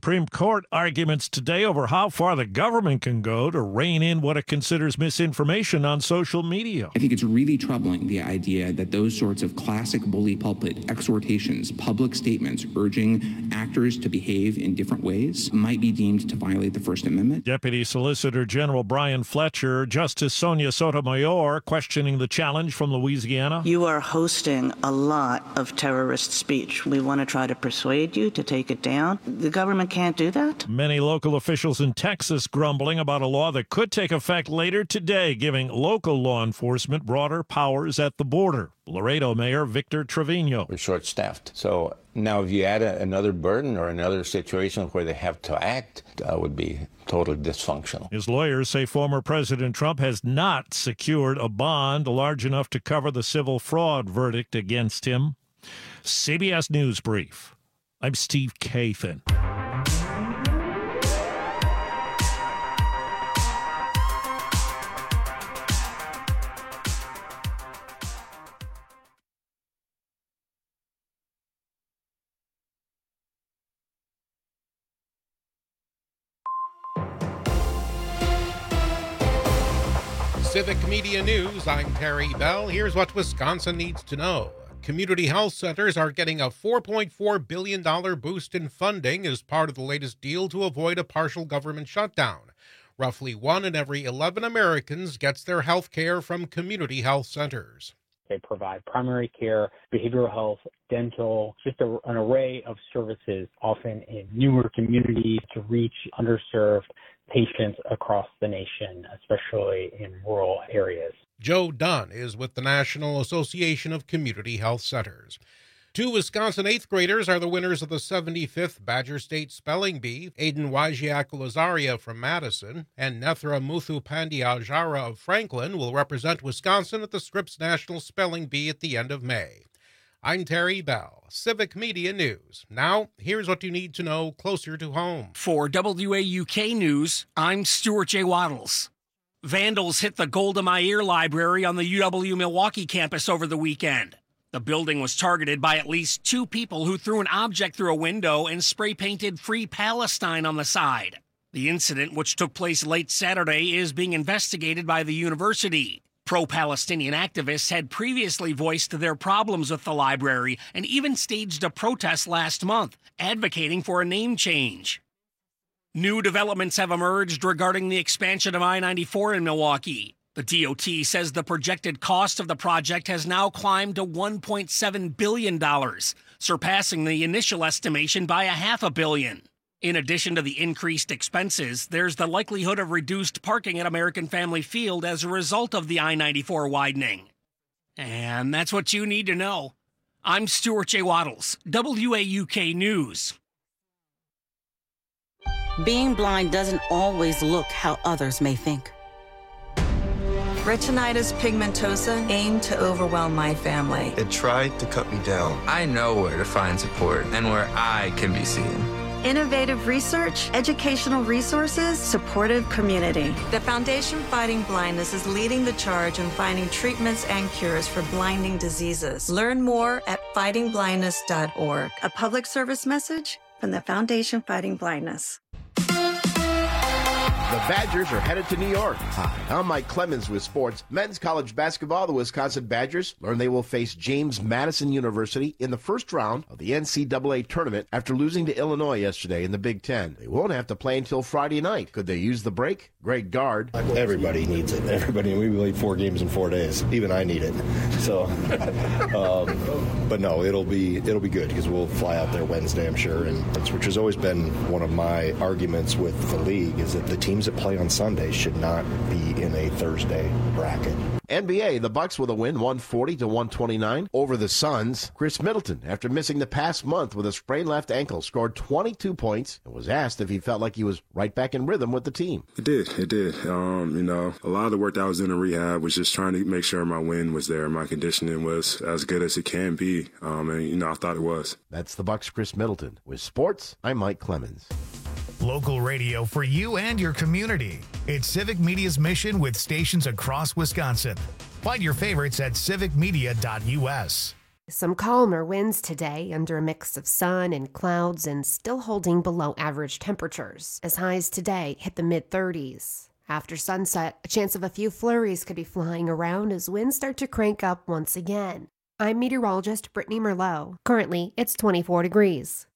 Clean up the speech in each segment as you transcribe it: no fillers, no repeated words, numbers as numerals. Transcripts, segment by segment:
Supreme Court arguments today over how far the government can go to rein in what it considers misinformation on social media. I think it's really troubling, the idea that those sorts of classic bully pulpit exhortations, public statements urging actors to behave in different ways might be deemed to violate the First Amendment. Deputy Solicitor General Brian Fletcher, Justice Sonia Sotomayor questioning the challenge from Louisiana. You are hosting a lot of terrorist speech. We want to try to persuade you to take it down. The government can't do that. Many local officials in Texas grumbling about a law that could take effect later today, giving local law enforcement broader powers at the border. Laredo Mayor Victor Trevino. We're short-staffed. So now if you add another burden or another situation where they have to act, would be totally dysfunctional. His lawyers say former President Trump has not secured a bond large enough to cover the civil fraud verdict against him. CBS News Brief. I'm Steve Kathan. Civic Media News, I'm Terry Bell. Here's what Wisconsin needs to know. Community health centers are getting a $4.4 billion boost in funding as part of the latest deal to avoid a partial government shutdown. Roughly 1 in every 11 Americans gets their health care from community health centers. They provide primary care, behavioral health, dental, just an array of services, often in newer communities to reach underserved patients across the nation, especially in rural areas. Joe Dunn is with the National Association of Community Health Centers. 2 Wisconsin 8th graders are the winners of the 75th Badger State Spelling Bee. Aiden Wajiak-Lazaria from Madison and Nethra Muthupandiajara of Franklin will represent Wisconsin at the Scripps National Spelling Bee at the end of May. I'm Terry Bell, Civic Media News. Now, here's what you need to know closer to home. For WAUK News, I'm Stuart J. Waddles. Vandals hit the Golda Meir Library on the UW-Milwaukee campus over the weekend. The building was targeted by at least 2 people who threw an object through a window and spray-painted Free Palestine on the side. The incident, which took place late Saturday, is being investigated by the university. Pro-Palestinian activists had previously voiced their problems with the library and even staged a protest last month, advocating for a name change. New developments have emerged regarding the expansion of I-94 in Milwaukee. The DOT says the projected cost of the project has now climbed to $1.7 billion, surpassing the initial estimation by $500 million. In addition to the increased expenses, there's the likelihood of reduced parking at American Family Field as a result of the I-94 widening. And that's what you need to know. I'm Stuart J. Waddles, WAUK News. Being blind doesn't always look how others may think. Retinitis pigmentosa aimed to overwhelm my family. It tried to cut me down. I know where to find support and where I can be seen. Innovative research, educational resources, supportive community. The Foundation Fighting Blindness is leading the charge in finding treatments and cures for blinding diseases. Learn more at fightingblindness.org. A public service message from the Foundation Fighting Blindness. The Badgers are headed to New York. Hi, I'm Mike Clemens with sports. Men's college basketball, the Wisconsin Badgers learn they will face James Madison University in the first round of the NCAA tournament after losing to Illinois yesterday in the Big Ten. They won't have to play until Friday night. Could they use the break? Greg Gard. Everybody needs it. Everybody. We played 4 games in 4 days. Even I need it. So, but no, it'll be good because we'll fly out there Wednesday, I'm sure, which has always been one of my arguments with the league is that the teams that play on Sunday should not be in a Thursday bracket. NBA, the Bucks with a win, 140-129 over the Suns. Chris Middleton, after missing the past month with a sprained left ankle, scored 22 points and was asked if he felt like he was right back in rhythm with the team. It did. A lot of the work that I was doing in rehab was just trying to make sure my wind was there, my conditioning was as good as it can be, I thought it was. That's the Bucks' Chris Middleton. With sports, I'm Mike Clemens. Local radio for you and your community. It's Civic Media's mission with stations across Wisconsin. Find your favorites at civicmedia.us. Some calmer winds today under a mix of sun and clouds and still holding below average temperatures, as highs today hit the mid-30s. After sunset, a chance of a few flurries could be flying around as winds start to crank up once again. I'm meteorologist Brittany Merlot. Currently, it's 24 degrees.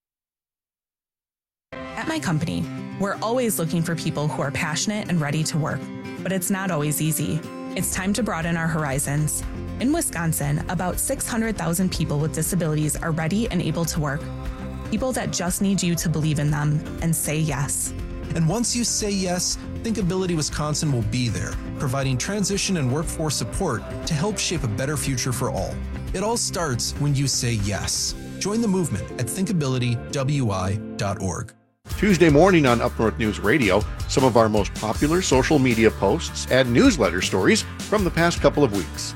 At my company, we're always looking for people who are passionate and ready to work, but it's not always easy. It's time to broaden our horizons. In Wisconsin, about 600,000 people with disabilities are ready and able to work. People that just need you to believe in them and say yes. And once you say yes, Thinkability Wisconsin will be there, providing transition and workforce support to help shape a better future for all. It all starts when you say yes. Join the movement at thinkabilitywi.org. Tuesday morning on Up North News Radio, some of our most popular social media posts and newsletter stories from the past couple of weeks.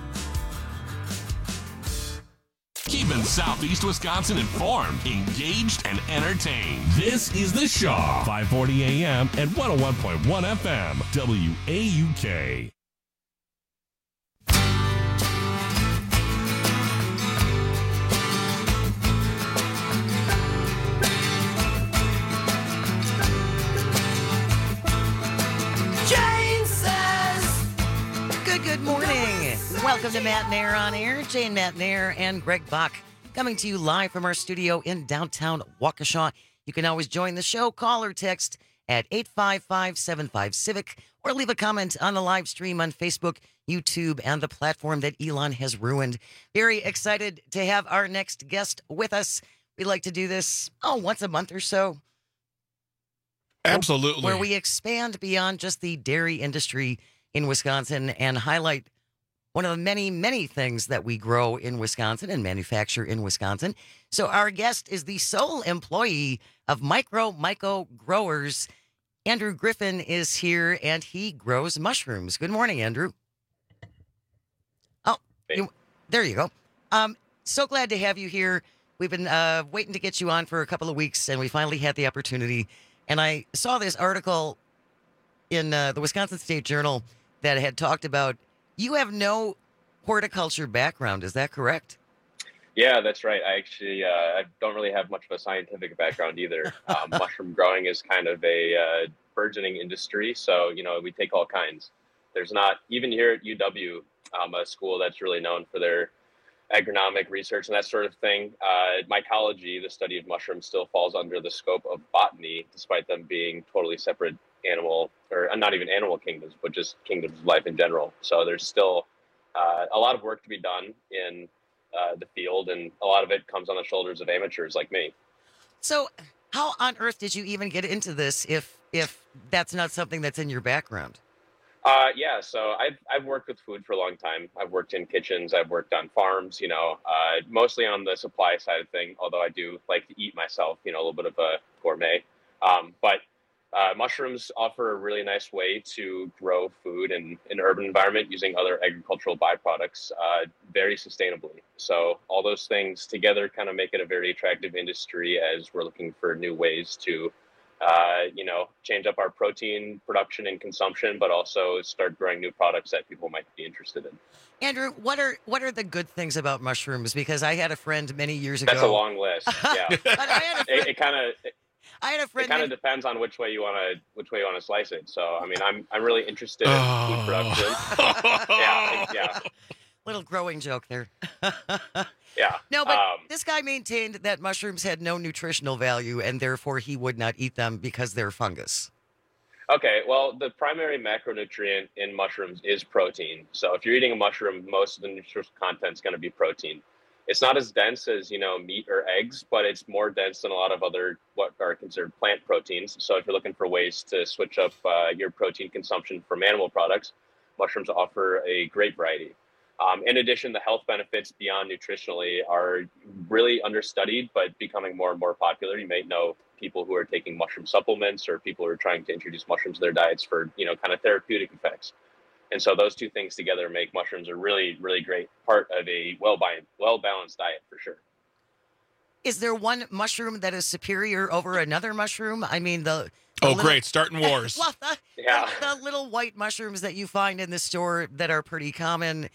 Keeping Southeast Wisconsin informed, engaged, and entertained. This is The Shaw, 540 AM and 101.1 FM, WAUK. Good morning. Welcome to Matt Nair on Air. Jane Matt Nair and Greg Bach coming to you live from our studio in downtown Waukesha. You can always join the show, call or text at 855-75-CIVIC or leave a comment on the live stream on Facebook, YouTube, and the platform that Elon has ruined. Very excited to have our next guest with us. We like to do this, once a month or so. Absolutely. Where we expand beyond just the dairy industry in Wisconsin and highlight one of the many, many things that we grow in Wisconsin and manufacture in Wisconsin. So our guest is the sole employee of Myco Growers. Andrew Griffin is here, and he grows mushrooms. Good morning, Andrew. There you go. So glad to have you here. We've been waiting to get you on for a couple of weeks, and we finally had the opportunity. And I saw this article in the Wisconsin State Journal that had talked about you have no horticulture background. Is that correct? Yeah, that's right. I actually I don't really have much of a scientific background either. Mushroom growing is kind of a burgeoning industry, so we take all kinds. There's not, even here at UW, a school that's really known for their agronomic research and that sort of thing. Mycology, the study of mushrooms, still falls under the scope of botany, despite them being totally separate animal, or not even animal kingdoms, but just kingdoms of life in general. So there's still a lot of work to be done in the field, and a lot of it comes on the shoulders of amateurs like me. So how on earth did you even get into this if that's not something that's in your background? So I've worked with food for a long time. I've worked in kitchens. I've worked on farms, mostly on the supply side of things, although I do like to eat myself, a little bit of a gourmet. But mushrooms offer a really nice way to grow food in an urban environment using other agricultural byproducts very sustainably. So all those things together kind of make it a very attractive industry as we're looking for new ways to change up our protein production and consumption, but also start growing new products that people might be interested in. Andrew, what are the good things about mushrooms? Because I had a friend many years ago. That's a long list. Yeah. It kind of depends on which way you want to slice it. So, I mean, I'm really interested in food production. Yeah. Little growing joke there. Yeah. No, but this guy maintained that mushrooms had no nutritional value, and therefore he would not eat them because they're fungus. Okay, well, the primary macronutrient in mushrooms is protein. So if you're eating a mushroom, most of the nutritional content is going to be protein. It's not as dense as, meat or eggs, but it's more dense than a lot of other what are considered plant proteins. So if you're looking for ways to switch up your protein consumption from animal products, mushrooms offer a great variety. In addition, the health benefits beyond nutritionally are really understudied, but becoming more and more popular. You may know people who are taking mushroom supplements or people who are trying to introduce mushrooms to their diets for, kind of therapeutic effects. And so those two things together make mushrooms a really, really great part of a well-balanced diet for sure. Is there one mushroom that is superior over another mushroom? I mean, great, starting wars. The little white mushrooms that you find in the store that are pretty common,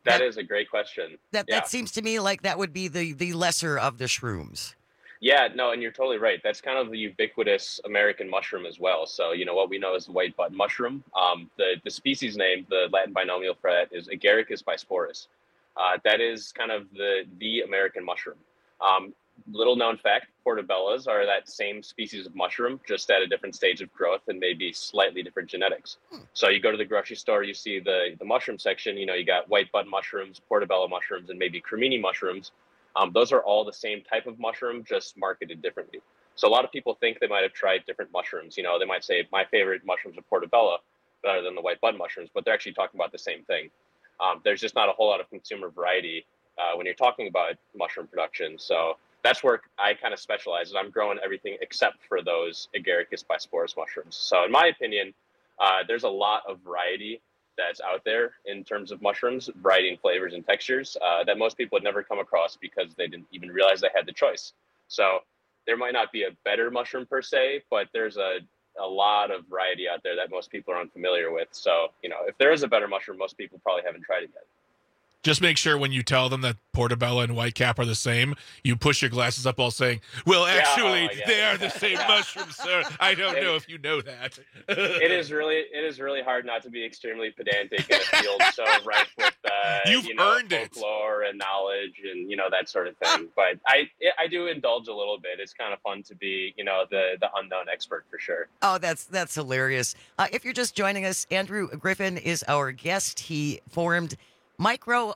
That is a great question. That seems to me like that would be the lesser of the shrooms. Yeah, no, and you're totally right. That's kind of the ubiquitous American mushroom as well. So, what we know is the white button mushroom. The species name, the Latin binomial for that, is Agaricus bisporus. That is kind of the American mushroom. Little known fact, portobellas are that same species of mushroom, just at a different stage of growth and maybe slightly different genetics. So you go to the grocery store, you see the mushroom section, you got white button mushrooms, portobello mushrooms, and maybe cremini mushrooms. Those are all the same type of mushroom, just marketed differently. So a lot of people think they might have tried different mushrooms. They might say, my favorite mushrooms are portobello rather than the white button mushrooms, but they're actually talking about the same thing. There's just not a whole lot of consumer variety when you're talking about mushroom production. So that's where I kind of specialize. I'm growing everything except for those Agaricus bisporus mushrooms. So in my opinion, there's a lot of variety that's out there in terms of mushrooms, variety in flavors and textures that most people would never come across because they didn't even realize they had the choice. So there might not be a better mushroom per se, but there's a lot of variety out there that most people are unfamiliar with. So, if there is a better mushroom, most people probably haven't tried it yet. Just make sure when you tell them that portobello and whitecap are the same, you push your glasses up all saying, well, actually, they are the same mushrooms, sir. I don't know if you know that. It is really hard not to be extremely pedantic in a field so rife with folklore and knowledge and, that sort of thing. But I do indulge a little bit. It's kind of fun to be, the unknown expert for sure. Oh, that's hilarious. If you're just joining us, Andrew Griffin is our guest. He formed Myco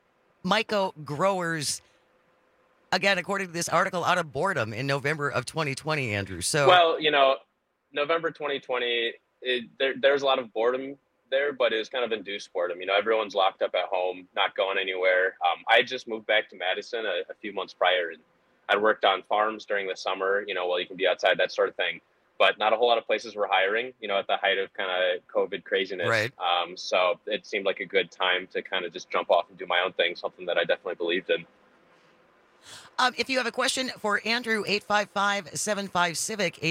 Growers, again, according to this article, out of boredom in November of 2020, Andrew. So, well, November 2020, there's a lot of boredom there, but it was kind of induced boredom. Everyone's locked up at home, not going anywhere. I just moved back to Madison a few months prior, and I worked on farms during the summer, while you can be outside, that sort of thing. But not a whole lot of places were hiring, at the height of kind of COVID craziness. Right. So it seemed like a good time to kind of just jump off and do my own thing, something that I definitely believed in. If you have a question for Andrew, 855-75-CIVIC,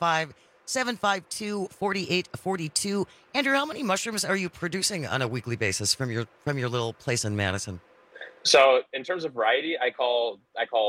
855-752-4842. Andrew, how many mushrooms are you producing on a weekly basis from your little place in Madison? So in terms of variety, I call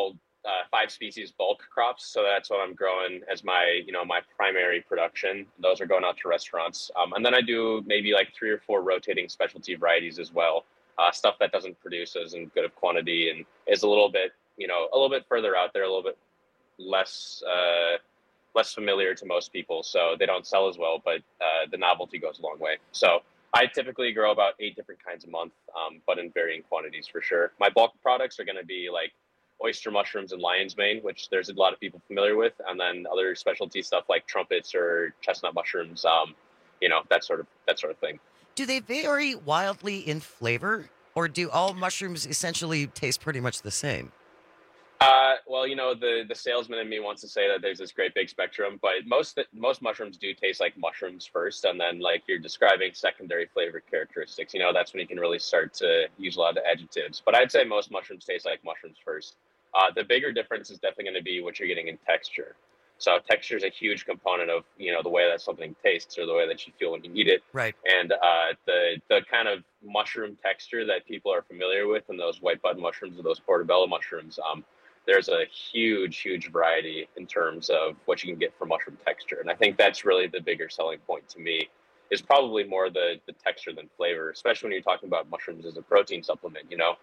5 species bulk crops. So that's what I'm growing as my, my primary production. Those are going out to restaurants. And then I do maybe like 3 or 4 rotating specialty varieties as well. Stuff that doesn't produce as in good of quantity and is a little bit further out there, a little bit less familiar to most people. So they don't sell as well, but the novelty goes a long way. So I typically grow about 8 different kinds a month, but in varying quantities for sure. My bulk products are going to be like oyster mushrooms and lion's mane, which there's a lot of people familiar with, and then other specialty stuff like trumpets or chestnut mushrooms, that sort of thing. Do they vary wildly in flavor, or do all mushrooms essentially taste pretty much the same? Well, the salesman in me wants to say that there's this great big spectrum, but most mushrooms do taste like mushrooms first, and then like you're describing secondary flavor characteristics. That's when you can really start to use a lot of adjectives. But I'd say most mushrooms taste like mushrooms first. The bigger difference is definitely going to be what you're getting in texture. So texture is a huge component of, the way that something tastes or the way that you feel when you eat it. Right. And the kind of mushroom texture that people are familiar with in those white button mushrooms or those portobello mushrooms, there's a huge variety in terms of what you can get from mushroom texture. And I think that's really the bigger selling point to me, is probably more the texture than flavor, especially when you're talking about mushrooms as a protein supplement,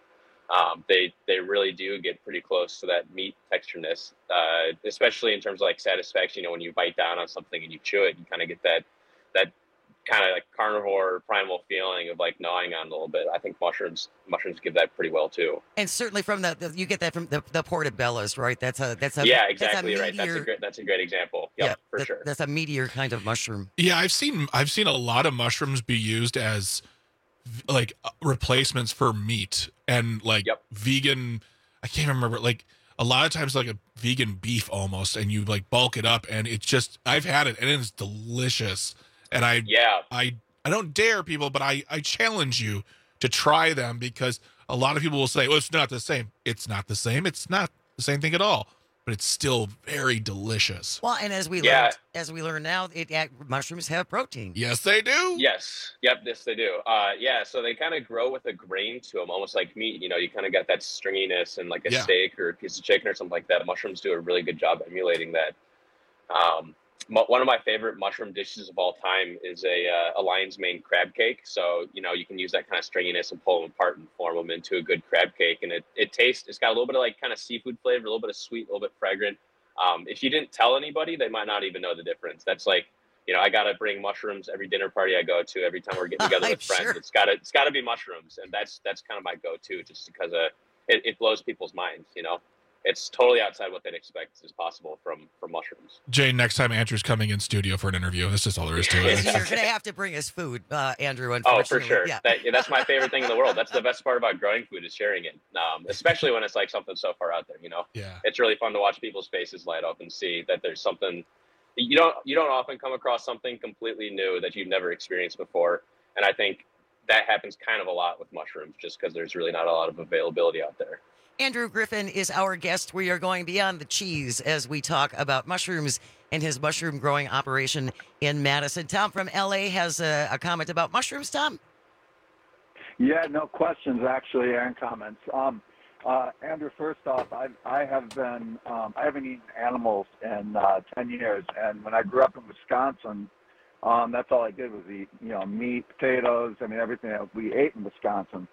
They really do get pretty close to that meat textureness, especially in terms of like satisfaction. When you bite down on something and you chew it, you kind of get that kind of like carnivore primal feeling of like gnawing on a little bit. I think mushrooms give that pretty well too. And certainly from you get that from the portobellas, right? That's a yeah, exactly right. That's a great example. Yep, for sure. That's a meatier kind of mushroom. Yeah, I've seen a lot of mushrooms be used as like replacements for meat and like vegan. I can't remember, like a lot of times like a vegan beef almost, and you like bulk it up, and it's just, I've had it and it's delicious. And I don't dare people, but I challenge you to try them, because a lot of people will say, well, it's not the same. It's not the same. It's not the same thing at all. but it's still very delicious. Well, and as we learn now, mushrooms have protein. Yes, they do. Yes. Yep. Yes, they do. So they kind of grow with a grain to them, almost like meat. You know, you kind of got that stringiness and like a steak or a piece of chicken or something like that. Mushrooms do a really good job emulating that. One of my favorite mushroom dishes of all time is a lion's mane crab cake. So, you know, you can use that kind of stringiness and pull them apart and form them into a good crab cake. And it's got a little bit of like kind of seafood flavor, a little bit of sweet, a little bit fragrant. If you didn't tell anybody, they might not even know the difference. That's like, you know, I got to bring mushrooms every dinner party I go to, every time we're getting together with friends. Sure. It's got to be mushrooms. And that's kind of my go-to, just because it blows people's minds, you know. It's totally outside what they'd expect is possible from mushrooms. Jane, next time Andrew's coming in studio for an interview, this is all there is to it. You're going to have to bring us food, Andrew, unfortunately. Oh, for sure. Yeah. That's my favorite thing in the world. That's the best part about growing food is sharing it, especially when it's like something so far out there, you know? Yeah. It's really fun to watch people's faces light up and see that there's something – you don't often come across something completely new that you've never experienced before. And I think that happens kind of a lot with mushrooms just because there's really not a lot of availability out there. Andrew Griffin is our guest. We are going beyond the cheese as we talk about mushrooms and his mushroom growing operation in Madison. Tom from LA has a comment about mushrooms, Tom? Yeah, no questions, actually, and comments. Andrew, first off, I haven't eaten animals in 10 years. And when I grew up in Wisconsin, that's all I did was eat, meat, potatoes, everything that we ate in Wisconsin.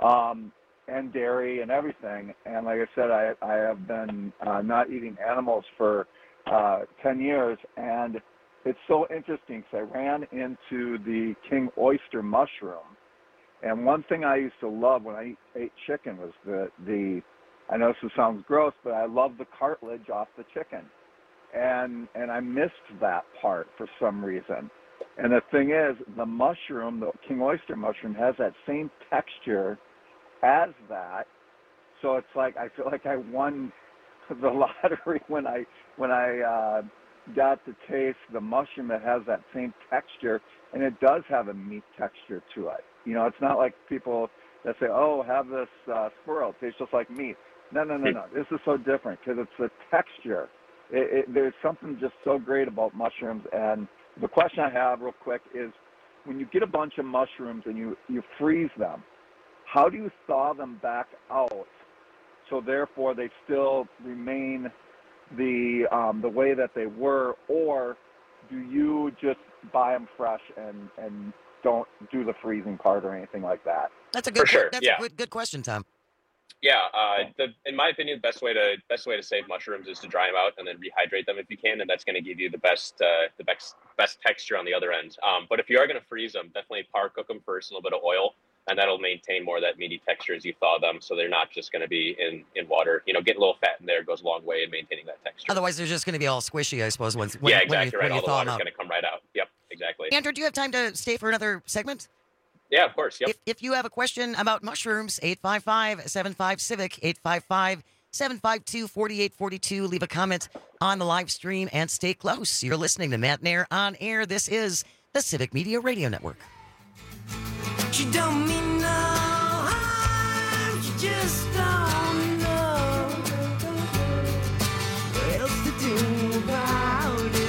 And dairy and everything. And like I said, I have been not eating animals for 10 years. And it's so interesting because I ran into the king oyster mushroom. And one thing I used to love when I ate chicken was I know this sounds gross, but I love the cartilage off the chicken. And I missed that part for some reason. And the thing is, the mushroom, the king oyster mushroom, has that same texture as that, so it's like I feel like I won the lottery when I got to taste the mushroom that has that same texture, and it does have a meat texture to it. It's not like people that say, "Oh, have this squirrel, it tastes just like meat." No. This is so different because it's the texture. There's something just so great about mushrooms. And the question I have, real quick, is when you get a bunch of mushrooms and you freeze them, how do you thaw them back out so therefore they still remain the way that they were, or do you just buy them fresh and don't do the freezing part or anything like that? That's a good a good question, Tom. Yeah, in my opinion, the best way to save mushrooms is to dry them out and then rehydrate them if you can, and that's going to give you the best texture on the other end. But if you are going to freeze them, definitely par cook them first in a little bit of oil, and that'll maintain more of that meaty texture as you thaw them, so they're not just going to be in water. Getting a little fat in there goes a long way in maintaining that texture. Otherwise, they're just going to be all squishy, I suppose. When right. When All you the water's going to come right out. Yep, exactly. Andrew, do you have time to stay for another segment? Yeah, of course. Yep. If you have a question about mushrooms, 855-75-CIVIC, 855-752-4842. Leave a comment on the live stream and stay close. You're listening to Matt Nair on Air. This is the Civic Media Radio Network. She don't mean no harm, she just don't know what else to do about it.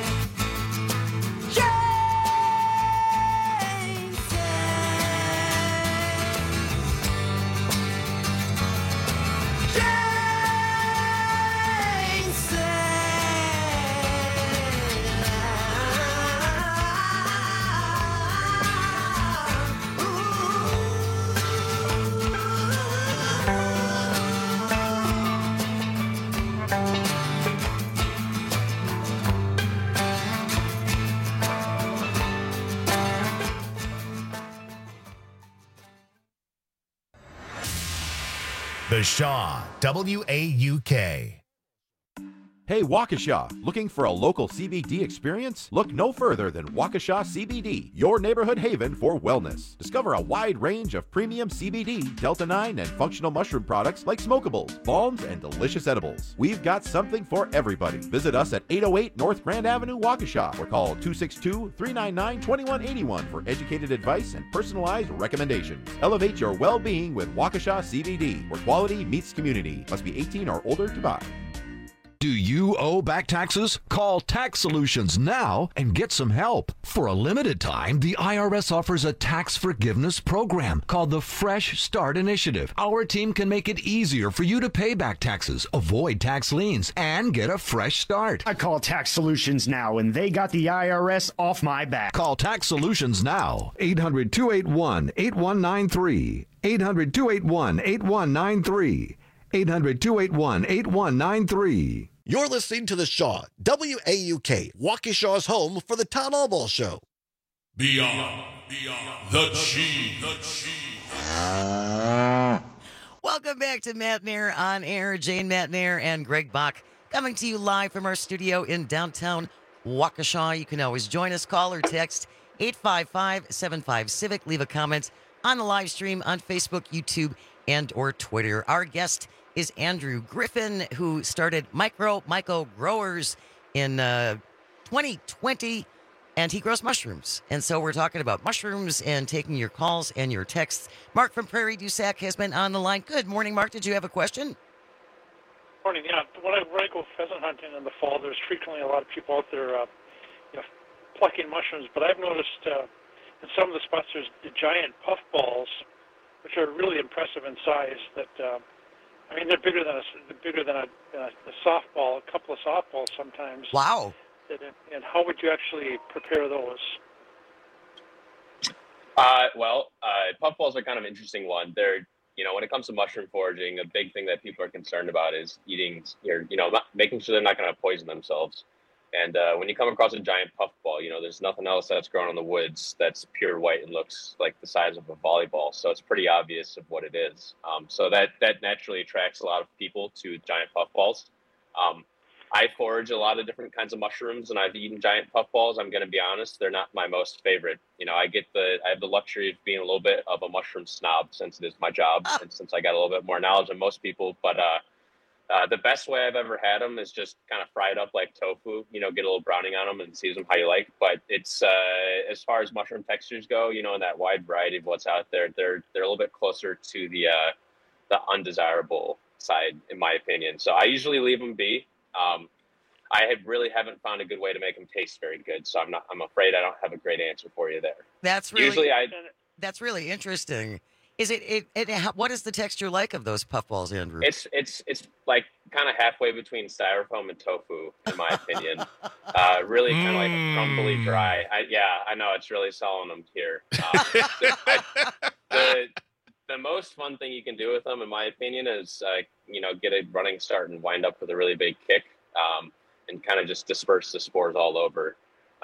The Shaw, W-A-U-K. Hey, Waukesha, looking for a local CBD experience? Look no further than Waukesha CBD, your neighborhood haven for wellness. Discover a wide range of premium CBD, Delta-9, and functional mushroom products like smokables, balms, and delicious edibles. We've got something for everybody. Visit us at 808 North Grand Avenue, Waukesha, or call 262-399-2181 for educated advice and personalized recommendations. Elevate your well-being with Waukesha CBD, where quality meets community. Must be 18 or older to buy. Do you owe back taxes? Call Tax Solutions now and get some help. For a limited time, the IRS offers a tax forgiveness program called the Fresh Start Initiative. Our team can make it easier for you to pay back taxes, avoid tax liens, and get a fresh start. I call Tax Solutions now, and they got the IRS off my back. Call Tax Solutions now. 800-281-8193. 800-281-8193. 800-281-8193. You're listening to The Shaw, WAUK, Waukesha's home for the Tom Albaugh Show. Beyond the Cheese. Welcome back to Matt Nair on Air. Jane Matt Nair and Greg Bach coming to you live from our studio in downtown Waukesha. You can always join us, call or text 855-75-CIVIC. Leave a comment on the live stream on Facebook, YouTube, and or Twitter. Our guest is Andrew Griffin, who started Myco Growers in 2020, and he grows mushrooms. And so we're talking about mushrooms and taking your calls and your texts. Mark from Prairie du Sac has been on the line. Good morning, Mark. Did you have a question? Morning. Yeah, when I go pheasant hunting in the fall, there's frequently a lot of people out there plucking mushrooms, but I've noticed in some of the spots there's the giant puffballs, which are really impressive in size. That they're bigger than a softball, a couple of softballs sometimes. Wow! And how would you actually prepare those? Puffballs are kind of an interesting one. They're, when it comes to mushroom foraging, a big thing that people are concerned about is making sure they're not going to poison themselves. And when you come across a giant puffball, there's nothing else that's grown in the woods that's pure white and looks like the size of a volleyball. So it's pretty obvious of what it is. So that naturally attracts a lot of people to giant puffballs. I forage a lot of different kinds of mushrooms, and I've eaten giant puffballs. I'm going to be honest, they're not my most favorite. I have the luxury of being a little bit of a mushroom snob since it is my job, and since I got a little bit more knowledge than most people. But the best way I've ever had them is just kind of fried up like tofu, get a little browning on them and season them how you like. But it's, as far as mushroom textures go, in that wide variety of what's out there, they're a little bit closer to the undesirable side, in my opinion. So I usually leave them be. I really haven't found a good way to make them taste very good. So I'm afraid I don't have a great answer for you there. That's really interesting. Is it what is the texture like of those puffballs, Andrew? It's like kind of halfway between styrofoam and tofu, in my opinion. Really kind of like a crumbly dry. I know it's really selling them here. The most fun thing you can do with them, in my opinion, is get a running start and wind up with a really big kick, and kind of just disperse the spores all over.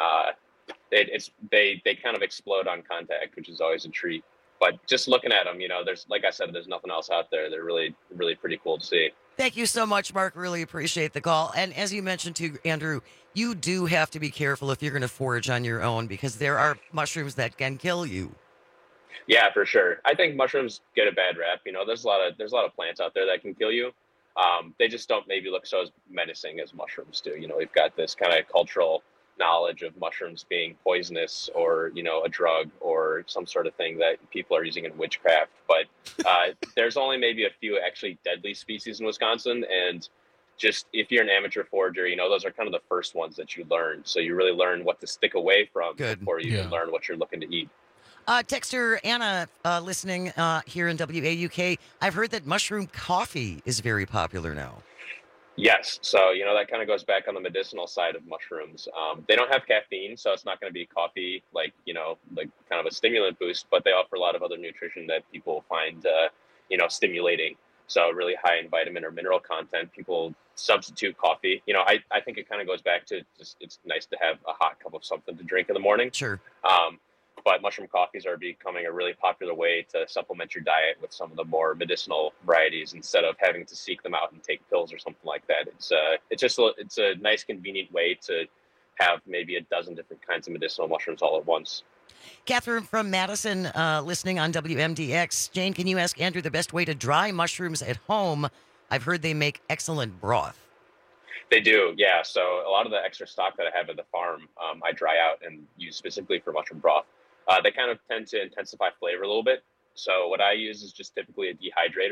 They kind of explode on contact, which is always a treat. But just looking at them, there's, like I said, there's nothing else out there. They're really, really pretty cool to see. Thank you so much, Mark. Really appreciate the call. And as you mentioned too, Andrew, you do have to be careful if you're going to forage on your own, because there are mushrooms that can kill you. Yeah, for sure. I think mushrooms get a bad rap. There's a lot of plants out there that can kill you. They just don't maybe look so menacing as mushrooms do. We've got this kind of cultural knowledge of mushrooms being poisonous or, a drug or some sort of thing that people are using in witchcraft. But there's only maybe a few actually deadly species in Wisconsin. And just if you're an amateur forager, those are kind of the first ones that you learn. So you really learn what to stick away from before you can learn what you're looking to eat. Texter Anna, listening here in WAUK, I've heard that mushroom coffee is very popular now. Yes. So, that kind of goes back on the medicinal side of mushrooms. They don't have caffeine, so it's not going to be coffee, like kind of a stimulant boost, but they offer a lot of other nutrition that people find, stimulating. So really high in vitamin or mineral content, people substitute coffee. I think it kind of goes back to just, it's nice to have a hot cup of something to drink in the morning. Sure. But mushroom coffees are becoming a really popular way to supplement your diet with some of the more medicinal varieties instead of having to seek them out and take pills or something like that. It's a nice, convenient way to have maybe a dozen different kinds of medicinal mushrooms all at once. Catherine from Madison, listening on WMDX. Jane, can you ask Andrew the best way to dry mushrooms at home? I've heard they make excellent broth. They do, yeah. So a lot of the extra stock that I have at the farm, I dry out and use specifically for mushroom broth. They kind of tend to intensify flavor a little bit. So what I use is just typically a dehydrator.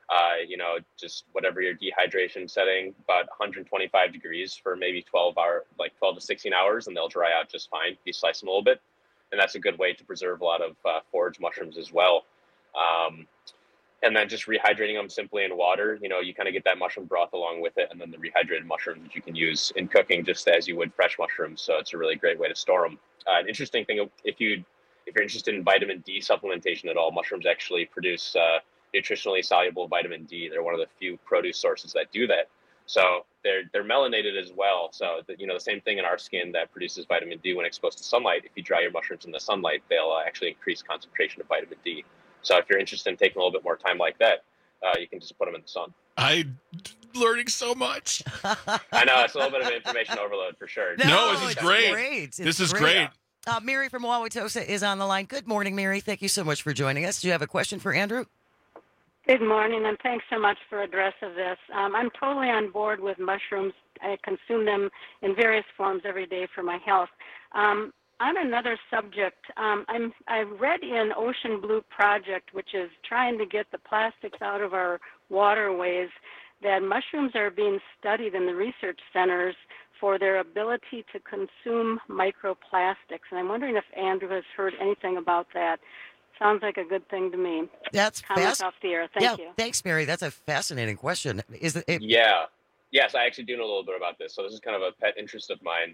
Just whatever your dehydration setting, about 125 degrees for maybe 12 to 16 hours, and they'll dry out just fine if you slice them a little bit. And that's a good way to preserve a lot of forage mushrooms as well. And then just rehydrating them simply in water, you kind of get that mushroom broth along with it, and then the rehydrated mushrooms that you can use in cooking just as you would fresh mushrooms. So it's a really great way to store them. An interesting thing, if you're interested in vitamin D supplementation at all, mushrooms actually produce nutritionally soluble vitamin D. They're one of the few produce sources that do that. So they're melanated as well. So the same thing in our skin that produces vitamin D when exposed to sunlight. If you dry your mushrooms in the sunlight, they'll actually increase concentration of vitamin D. So if you're interested in taking a little bit more time like that, you can just put them in the sun. I'm learning so much. I know, it's a little bit of information overload for sure. No, this is great. This is great. Mary from Wauwatosa is on the line. Good morning, Mary. Thank you so much for joining us. Do you have a question for Andrew? Good morning, and thanks so much for address of this. I'm totally on board with mushrooms. I consume them in various forms every day for my health. On another subject, I read in Ocean Blue Project, which is trying to get the plastics out of our waterways, that mushrooms are being studied in the research centers for their ability to consume microplastics. And I'm wondering if Andrew has heard anything about that. Sounds like a good thing to me. That's Comments off the air. Thank you. Thanks, Mary. That's a fascinating question. Yeah. Yes, I actually do know a little bit about this. So this is kind of a pet interest of mine.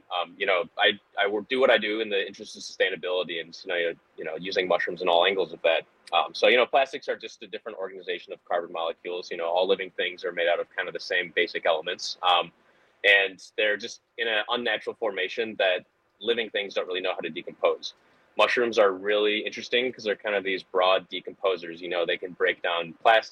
I will do what I do in the interest of sustainability and using mushrooms in all angles of that. Plastics are just a different organization of carbon molecules. All living things are made out of kind of the same basic elements, and they're just in an unnatural formation that living things don't really know how to decompose. Mushrooms are really interesting because they're kind of these broad decomposers. They can break down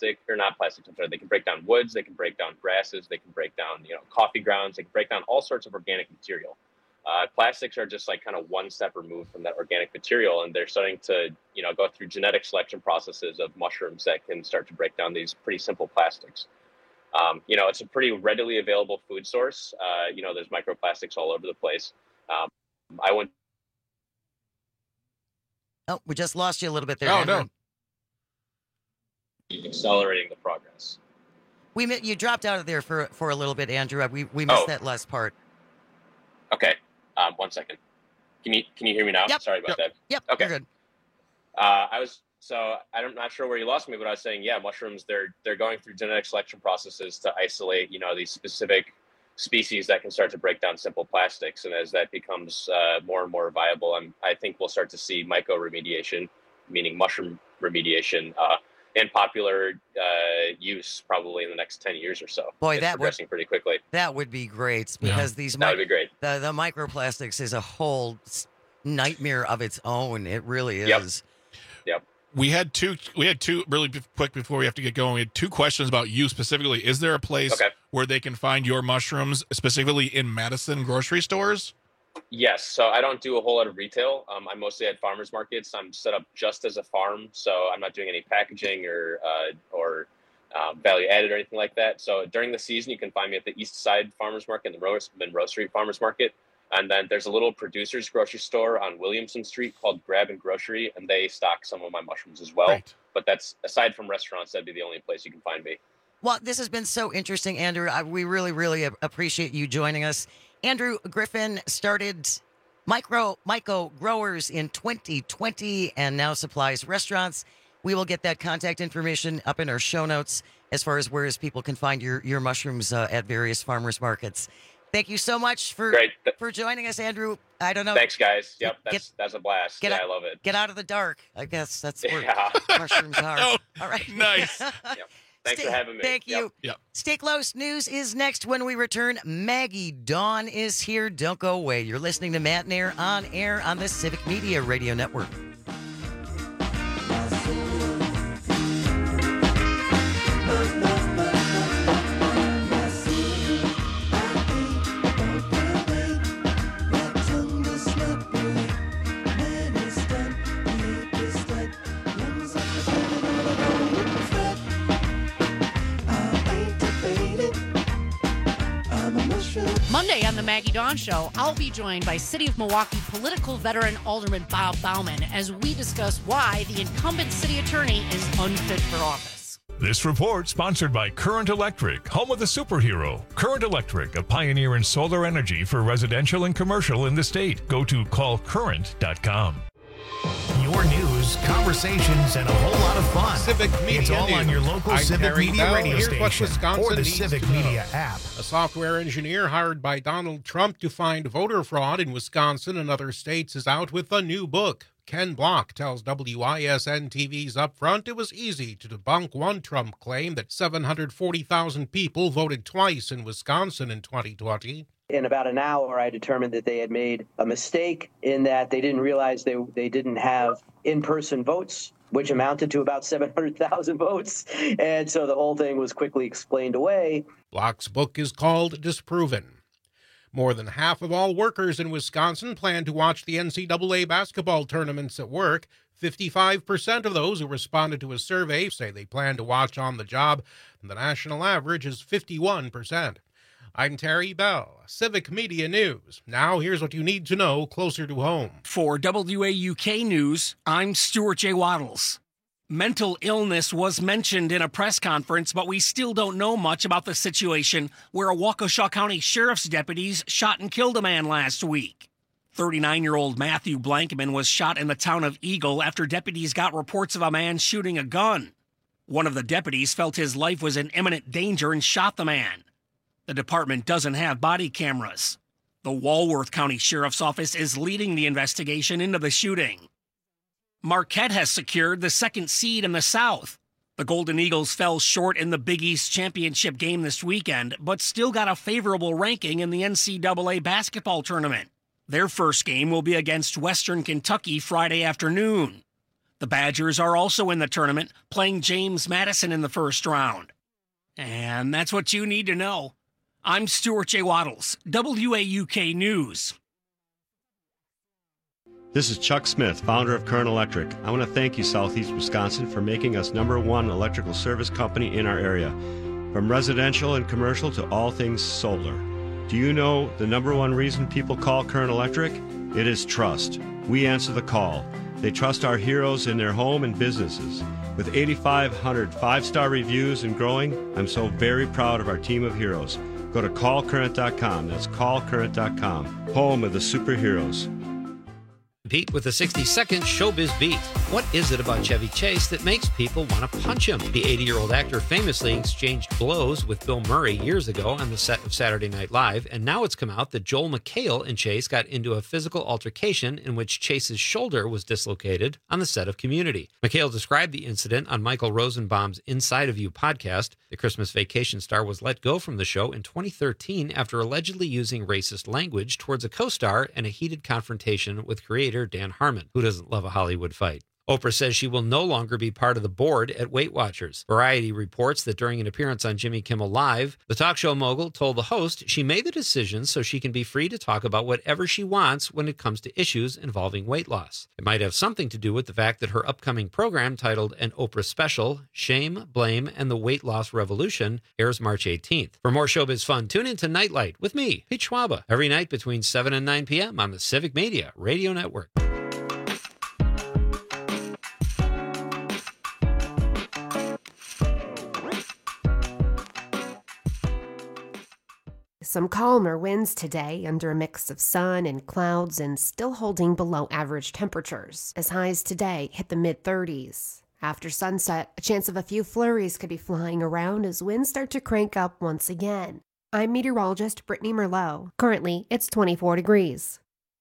they can break down woods, they can break down grasses, they can break down, coffee grounds, they can break down all sorts of organic material. Plastics are just like kind of one step removed from that organic material, and they're starting to, go through genetic selection processes of mushrooms that can start to break down these pretty simple plastics. It's a pretty readily available food source. There's microplastics all over the place. Oh, we just lost you a little bit there. Oh, Andrew. no. Accelerating the progress. You dropped out of there for a little bit, Andrew. We missed that last part. Okay. 1 second. Can you hear me now? Yep. Sorry about that. Yep. Okay. You're good. I'm not sure where you lost me, but I was saying, yeah, mushrooms, they're going through genetic selection processes to isolate, these specific species that can start to break down simple plastics. And as that becomes more and more viable, I think we'll start to see mycoremediation, meaning mushroom remediation, in popular use probably in the next 10 years or so. Boy, it's progressing pretty quickly. That would be great because that would be great. The microplastics is a whole nightmare of its own. It really is. Yep. We had two really quick before we have to get going. We had two questions about you specifically. Is there a place where they can find your mushrooms, specifically in Madison grocery stores? Yes. So I don't do a whole lot of retail. I'm mostly at farmers markets. I'm set up just as a farm, so I'm not doing any packaging or value added or anything like that. So during the season, you can find me at the East Side Farmers Market and the Monroe Street Farmers Market. And then there's a little producer's grocery store on Williamson Street called Grab and Grocery, and they stock some of my mushrooms as well. Right. But that's, aside from restaurants, that'd be the only place you can find me. Well, this has been so interesting, Andrew. We really, really appreciate you joining us. Andrew Griffin started Myco Growers in 2020 and now supplies restaurants. We will get that contact information up in our show notes as far as where people can find your mushrooms at various farmers markets. Thank you so much for joining us, Andrew. I don't know. Thanks, guys. Yep, that's a blast. I love it. Get out of the dark. I guess that's where mushrooms are. Oh, all right. Nice. Yep. Thanks for having me. Thank you. Yep. Stay close. News is next when we return. Maggie Dawn is here. Don't go away. You're listening to Matt and Air on the Civic Media Radio Network. Monday on the Maggie Dawn Show, I'll be joined by City of Milwaukee political veteran Alderman Bob Bauman as we discuss why the incumbent city attorney is unfit for office. This report sponsored by Current Electric, home of the superhero. Current Electric, a pioneer in solar energy for residential and commercial in the state. Go to callcurrent.com. Your news, conversations, and a whole lot of fun. Civic Media It's all on your local I'm Civic Harry Media Bell. radio Here's what station Wisconsin or the needs Civic to know. Media app. A software engineer hired by Donald Trump to find voter fraud in Wisconsin and other states is out with a new book. Ken Block tells WISN TV's Upfront it was easy to debunk one Trump claim that 740,000 people voted twice in Wisconsin in 2020. In about an hour, I determined that they had made a mistake in that they didn't realize they didn't have in-person votes, which amounted to about 700,000 votes. And so the whole thing was quickly explained away. Block's book is called Disproven. More than half of all workers in Wisconsin plan to watch the NCAA basketball tournaments at work. 55% of those who responded to a survey say they plan to watch on the job, and the national average is 51%. I'm Terry Bell, Civic Media News. Now here's what you need to know closer to home. For WAUK News, I'm Stuart J. Waddles. Mental illness was mentioned in a press conference, but we still don't know much about the situation where a Waukesha County Sheriff's deputies shot and killed a man last week. 39-year-old Matthew Blankman was shot in the town of Eagle after deputies got reports of a man shooting a gun. One of the deputies felt his life was in imminent danger and shot the man. The department doesn't have body cameras. The Walworth County Sheriff's Office is leading the investigation into the shooting. Marquette has secured the second seed in the South. The Golden Eagles fell short in the Big East Championship game this weekend, but still got a favorable ranking in the NCAA basketball tournament. Their first game will be against Western Kentucky Friday afternoon. The Badgers are also in the tournament, playing James Madison in the first round. And that's what you need to know. I'm Stuart J. Waddles, WAUK News. This is Chuck Smith, founder of Current Electric. I want to thank you, Southeast Wisconsin, for making us #1 electrical service company in our area. From residential and commercial to all things solar. Do you know the #1 reason people call Current Electric? It is trust. We answer the call. They trust our heroes in their home and businesses. With 8,500 five-star reviews and growing, I'm so very proud of our team of heroes. Go to callcurrent.com. That's callcurrent.com. Home of the superheroes. Pete with a 60-second Showbiz Beat. What is it about Chevy Chase that makes people want to punch him? The 80-year-old actor famously exchanged blows with Bill Murray years ago on the set of Saturday Night Live, and now it's come out that Joel McHale and Chase got into a physical altercation in which Chase's shoulder was dislocated on the set of Community. McHale described the incident on Michael Rosenbaum's Inside of You podcast. The Christmas Vacation star was let go from the show in 2013 after allegedly using racist language towards a co-star and a heated confrontation with creator Dan Harmon. Who doesn't love a Hollywood fight? Oprah says she will no longer be part of the board at Weight Watchers. Variety reports that during an appearance on Jimmy Kimmel Live, the talk show mogul told the host she made the decision so she can be free to talk about whatever she wants when it comes to issues involving weight loss. It might have something to do with the fact that her upcoming program titled An Oprah Special, Shame, Blame, and the Weight Loss Revolution airs March 18th. For more showbiz fun, tune in to Nightlight with me, Pete Schwaba, every night between 7 and 9 p.m. on the Civic Media Radio Network. Some calmer winds today under a mix of sun and clouds and still holding below average temperatures, as highs today hit the mid-30s. After sunset, a chance of a few flurries could be flying around as winds start to crank up once again. I'm meteorologist Brittany Merlot. Currently, it's 24 degrees.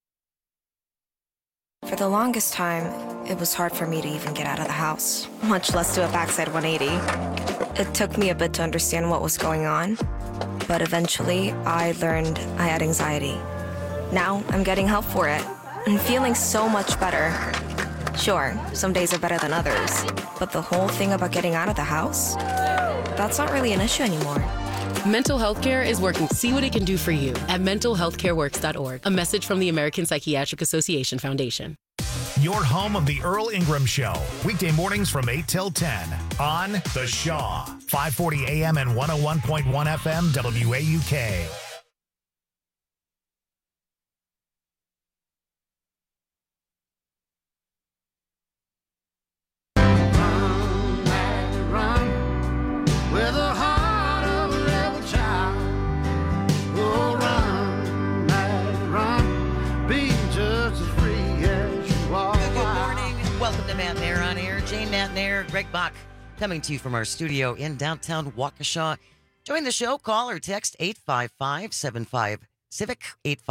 For the longest time, it was hard for me to even get out of the house, much less do a backside 180. It took me a bit to understand what was going on, but eventually I learned I had anxiety. Now I'm getting help for it and feeling so much better. Sure, some days are better than others, but the whole thing about getting out of the house, that's not really an issue anymore. Mental health care is working. See what it can do for you at mentalhealthcareworks.org. A message from the American Psychiatric Association Foundation. Your home of the Earl Ingram Show. Weekday mornings from 8 till 10 on The Shaw. 540 AM and 101.1 FM WAUK. to Matt Nair on Air. Jane Matt Nair, Greg Bach, coming to you from our studio in downtown Waukesha. Join the show. Call or text 855-75-CIVIC,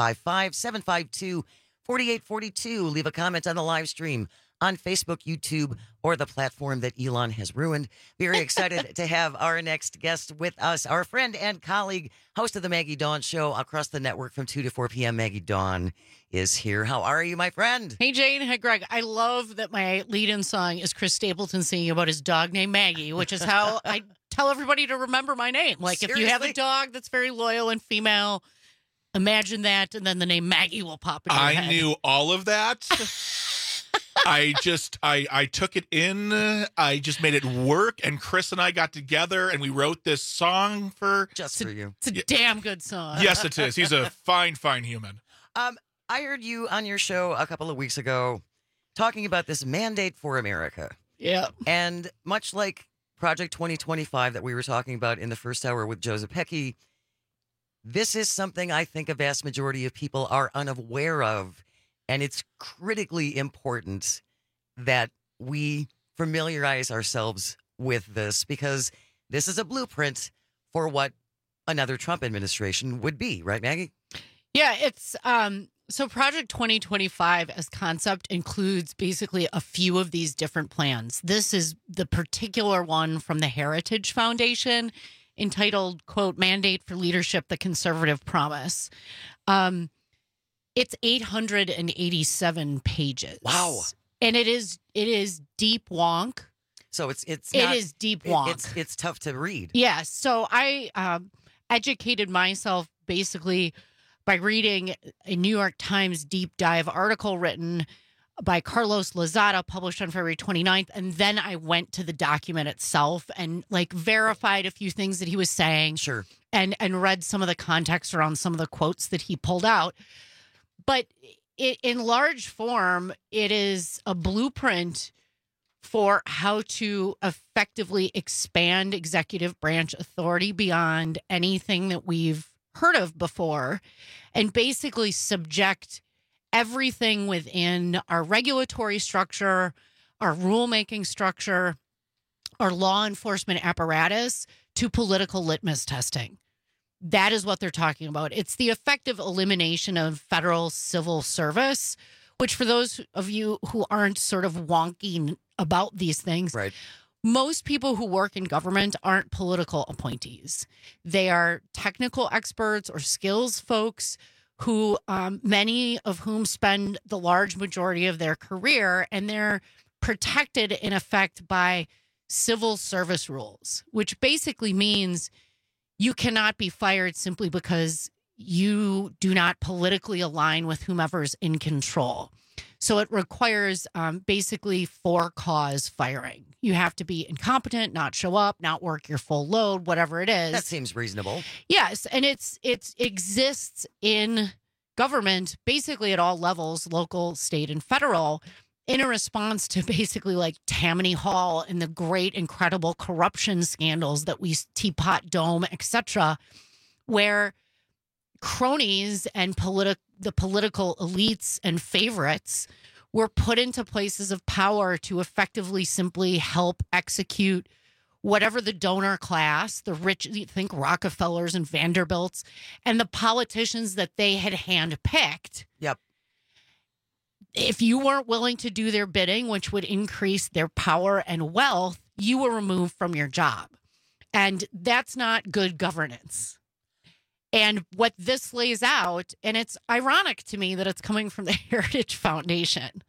855-752-4842. Leave a comment on the live stream on Facebook, YouTube, or the platform that Elon has ruined. Very excited to have our next guest with us, our friend and colleague, host of the Maggie Dawn Show across the network from 2 to 4 p.m. Maggie Dawn is here. How are you, my friend? Hey, Jane. Hey, Greg. I love that my lead-in song is Chris Stapleton singing about his dog named Maggie, which is how I tell everybody to remember my name. Like, Seriously? if you have a dog that's very loyal and female, imagine that, and then the name Maggie will pop in your head. I knew all of that. I took it in. I just made it work, and Chris and I got together, and we wrote this song for you. It's a damn good song. Yes, it is. He's a fine human. I heard you on your show a couple of weeks ago talking about this mandate for America. Yeah. And much like Project 2025 that we were talking about in the first hour with Joe Zepecki, this is something I think a vast majority of people are unaware of. And it's critically important that we familiarize ourselves with this, because this is a blueprint for what another Trump administration would be. Right, Maggie? Yeah, it's so Project 2025 as concept includes basically a few of these different plans. This is the particular one from the Heritage Foundation entitled, quote, Mandate for Leadership, the Conservative Promise. It's 887 pages. Wow. And it is deep wonk. So it is deep wonk. It's tough to read. Yeah. So I educated myself basically by reading a New York Times deep dive article written by Carlos Lozada, published on February 29th. And then I went to the document itself and verified a few things that he was saying. Sure. And read some of the context around some of the quotes that he pulled out. But in large form, it is a blueprint for how to effectively expand executive branch authority beyond anything that we've heard of before, and basically subject everything within our regulatory structure, our rulemaking structure, our law enforcement apparatus to political litmus testing. That is what they're talking about. It's the effective elimination of federal civil service, which for those of you who aren't sort of wonky about these things, right. Most people who work in government aren't political appointees. They are technical experts or skills folks who, many of whom spend the large majority of their career, and they're protected in effect by civil service rules, which basically means you cannot be fired simply because you do not politically align with whomever's in control. So it requires basically for-cause firing. You have to be incompetent, not show up, not work your full load, whatever it is. That seems reasonable. Yes, and it exists in government basically at all levels, local, state, and federal, in a response to basically Tammany Hall and the great, incredible corruption scandals that we Teapot Dome, etc., where cronies and the political elites and favorites were put into places of power to effectively simply help execute whatever the donor class, the rich, you think Rockefellers and Vanderbilts, and the politicians that they had handpicked. Yep. If you weren't willing to do their bidding, which would increase their power and wealth, you were removed from your job. And that's not good governance. And what this lays out, and it's ironic to me that it's coming from the Heritage Foundation,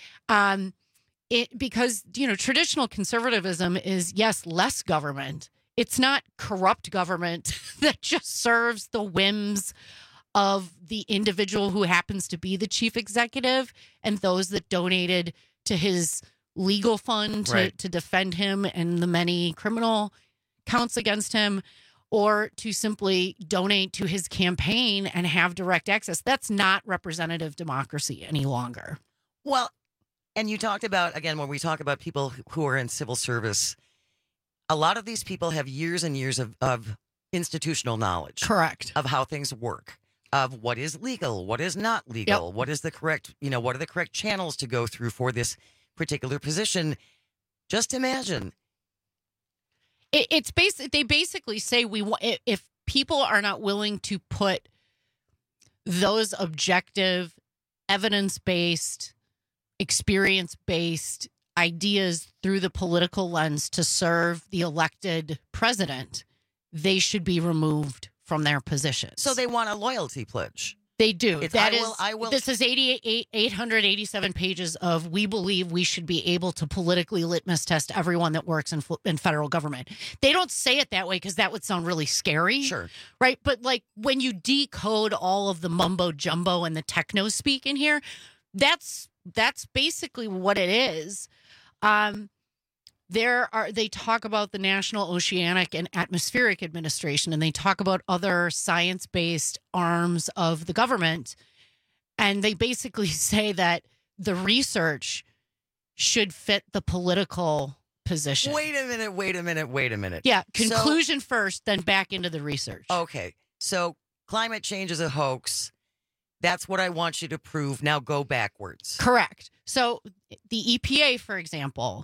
because, traditional conservatism is, yes, less government. It's not corrupt government that just serves the whims of the individual who happens to be the chief executive and those that donated to his legal fund to defend him and the many criminal counts against him, or to simply donate to his campaign and have direct access. That's not representative democracy any longer. Well, and you talked about, again, when we talk about people who are in civil service, a lot of these people have years and years of institutional knowledge. Correct. Of how things work, of what is legal, what is not legal, what is the correct, what are the correct channels to go through for this particular position. Just imagine. It's they basically say if people are not willing to put those objective, evidence-based, experience-based ideas through the political lens to serve the elected president, they should be removed from their positions. So they want a loyalty pledge. They do. I will. This is 887 pages of we believe we should be able to politically litmus test everyone that works in federal government. They don't say it that way because that would sound really scary. Sure. Right? But like when you decode all of the mumbo jumbo and the techno speak in here, that's basically what it is. They talk about the National Oceanic and Atmospheric Administration, and they talk about other science-based arms of the government. And they basically say that the research should fit the political position. Wait a minute. Yeah, conclusion first, then back into the research. Okay, so climate change is a hoax. That's what I want you to prove. Now go backwards. Correct. So the EPA, for example,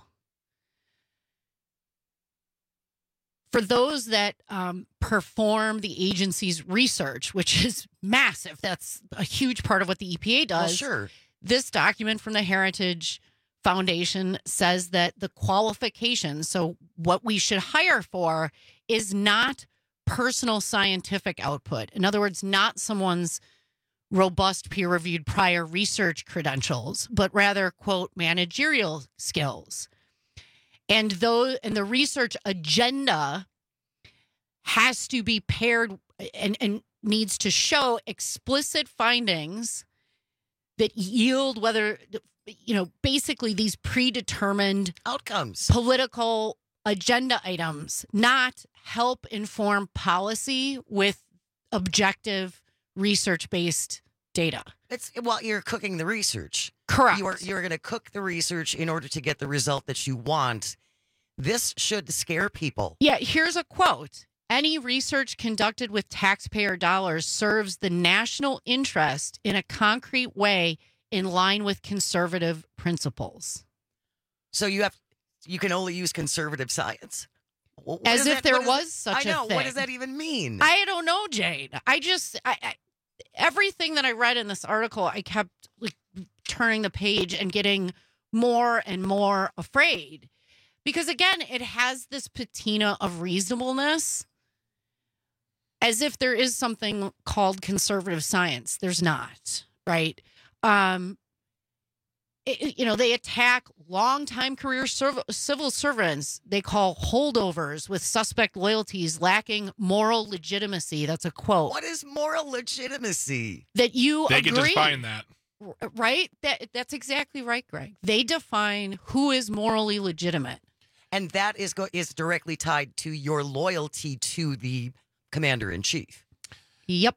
for those that perform the agency's research, which is massive, that's a huge part of what the EPA does. Well, sure. This document from the Heritage Foundation says that the qualifications, so what we should hire for, is not personal scientific output. In other words, not someone's robust peer-reviewed prior research credentials, but rather, quote, managerial skills. And the research agenda has to be paired and needs to show explicit findings that yield basically these predetermined outcomes, political agenda items, not help inform policy with objective research-based data. You're cooking the research. Correct. You're going to cook the research in order to get the result that you want. This should scare people. Yeah, here's a quote. Any research conducted with taxpayer dollars serves the national interest in a concrete way in line with conservative principles. So you can only use conservative science? As if there was such a thing. I know. What does that even mean? I don't know, Jane. Everything that I read in this article, I kept turning the page and getting more and more afraid. Because again, it has this patina of reasonableness, as if there is something called conservative science. There's not, right? They attack longtime career civil servants. They call holdovers with suspect loyalties lacking moral legitimacy. That's a quote. What is moral legitimacy? That you they agree. They can define that. Right? That's exactly right, Greg. They define who is morally legitimate. And that is directly tied to your loyalty to the commander-in-chief. Yep.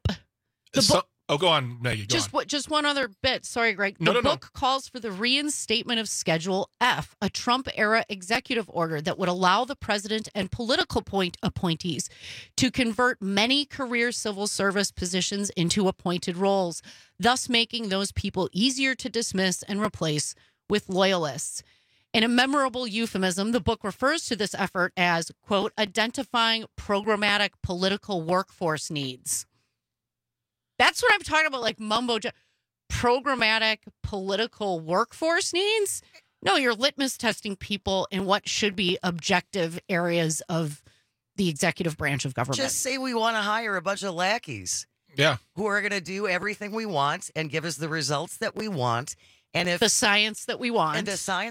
Go on, Maggie. Just one other bit. Sorry, Greg. The book calls for the reinstatement of Schedule F, a Trump-era executive order that would allow the president and political appointees to convert many career civil service positions into appointed roles, thus making those people easier to dismiss and replace with loyalists. In a memorable euphemism, the book refers to this effort as, quote, identifying programmatic political workforce needs. That's what I'm talking about, like programmatic political workforce needs. No, you're litmus testing people in what should be objective areas of the executive branch of government. Just say we want to hire a bunch of lackeys. Yeah. Who are going to do everything we want and give us the results that we want. And if the science that we want.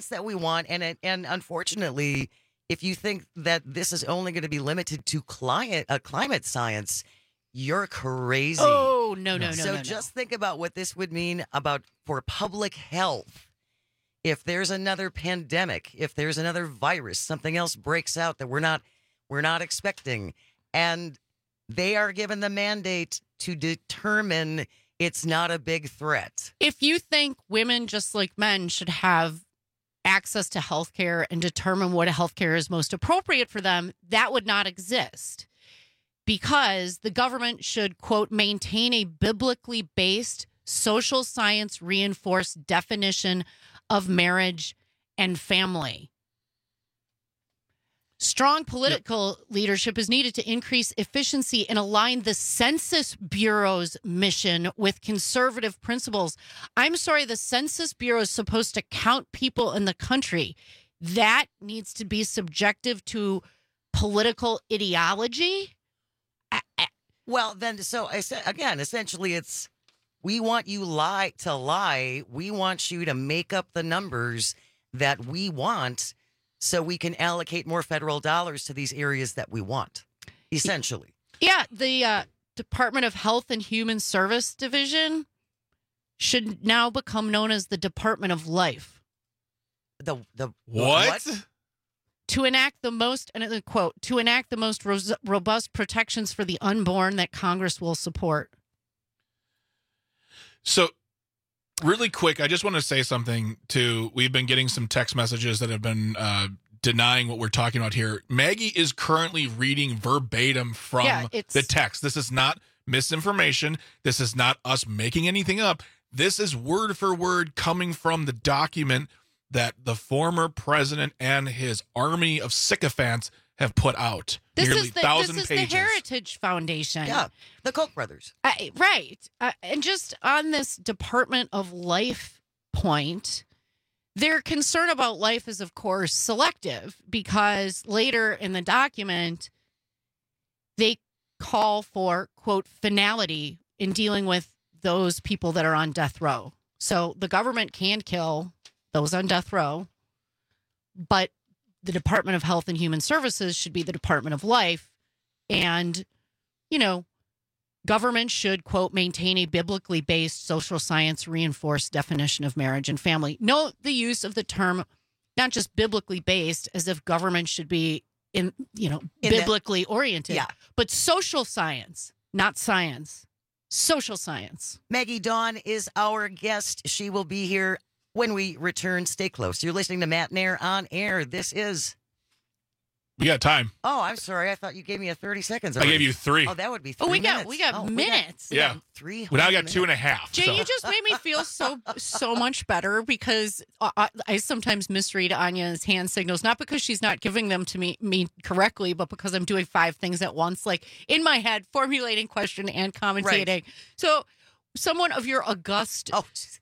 And unfortunately, if you think that this is only going to be limited to climate science, you're crazy. Oh, no. So just think about what this would mean for public health. If there's another pandemic, if there's another virus, something else breaks out that we're not expecting, and they are given the mandate to determine it's not a big threat. If you think women, just like men, should have access to health care and determine what health care is most appropriate for them, that would not exist. Because the government should, quote, maintain a biblically based social science reinforced definition of marriage and family. Strong political leadership is needed to increase efficiency and align the Census Bureau's mission with conservative principles. I'm sorry, the Census Bureau is supposed to count people in the country. That needs to be subjective to political ideology. Well, then, so again, essentially it's, we want you to lie. We want you to make up the numbers that we want so we can allocate more federal dollars to these areas that we want, essentially. Yeah, the Department of Health and Human Service Division should now become known as the Department of Life. The what? To enact the most, and I quote, to enact the most robust protections for the unborn that Congress will support. So, really quick, I just want to say something to, we've been getting some text messages that have been denying what we're talking about here. Maggie is currently reading verbatim from the text. This is not misinformation. This is not us making anything up. This is word for word coming from the document that the former president and his army of sycophants have put out. Nearly 1,000 pages. The Heritage Foundation. Yeah, the Koch brothers. Right. And just on this Department of Life point, their concern about life is, of course, selective, because later in the document, they call for, quote, finality in dealing with those people that are on death row. So the government can kill those on death row, but the Department of Health and Human Services should be the Department of Life. And, government should, quote, maintain a biblically based social science reinforced definition of marriage and family. Note the use of the term, not just biblically based, as if government should be biblically oriented, but social science, not science, social science. Maggie Dawn is our guest. She will be here when we return. Stay close. You're listening to Matt Nair on air. This is... We got time. Oh, I'm sorry. I thought you gave me 30 seconds. I gave you 3. Oh, that would be 3 minutes. We got minutes. We got 3. Well, now I got 2.5. Jay, you just made me feel so much better, because I sometimes misread Anya's hand signals, not because she's not giving them to me correctly, but because I'm doing 5 things at once, like in my head, formulating question and commentating. Right. So someone of your august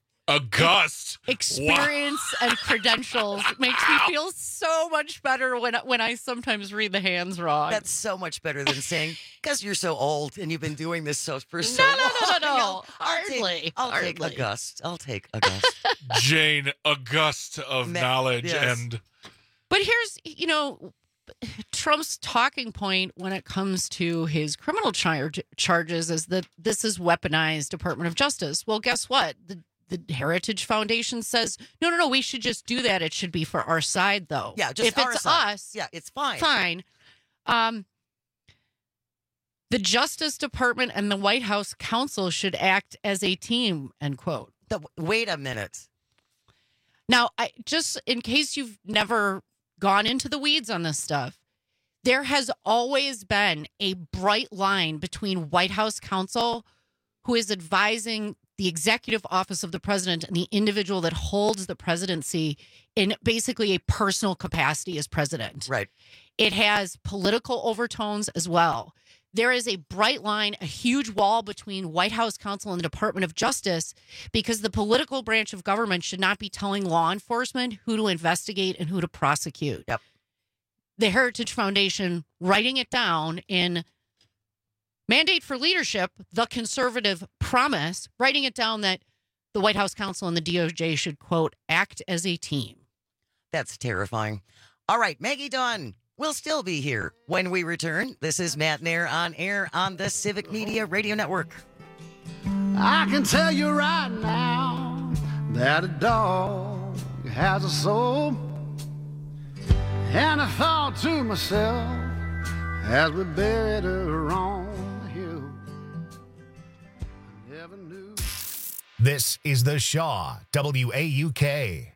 experience and credentials makes me feel so much better when I sometimes read the hands wrong. That's so much better than saying, because you're so old and you've been doing this for so long. No. Hardly. I'll take August. Jane August of knowledge. Yes. But here's, Trump's talking point when it comes to his criminal charges is that this is weaponized Department of Justice. Well, guess what? The Heritage Foundation says, no, we should just do that. It should be for our side, though. Yeah, just if our it's side. us, yeah, it's fine. Fine. The Justice Department and the White House counsel should act as a team, end quote. Wait a minute. Now, just in case you've never gone into the weeds on this stuff, there has always been a bright line between White House counsel, who is advising the executive office of the president, and the individual that holds the presidency in basically a personal capacity as president. Right. It has political overtones as well. There is a bright line, a huge wall between White House counsel and the Department of Justice, because the political branch of government should not be telling law enforcement who to investigate and who to prosecute. Yep. The Heritage Foundation, writing it down in Mandate for Leadership, the conservative promise, writing it down that the White House counsel and the DOJ should, quote, act as a team. That's terrifying. All right, Maggie Dawn will still be here when we return. This is Matt Nair on air on the Civic Media Radio Network. I can tell you right now that a dog has a soul. And I thought to myself as we buried her on the hill, I never knew. This is the Shaw, WAUK.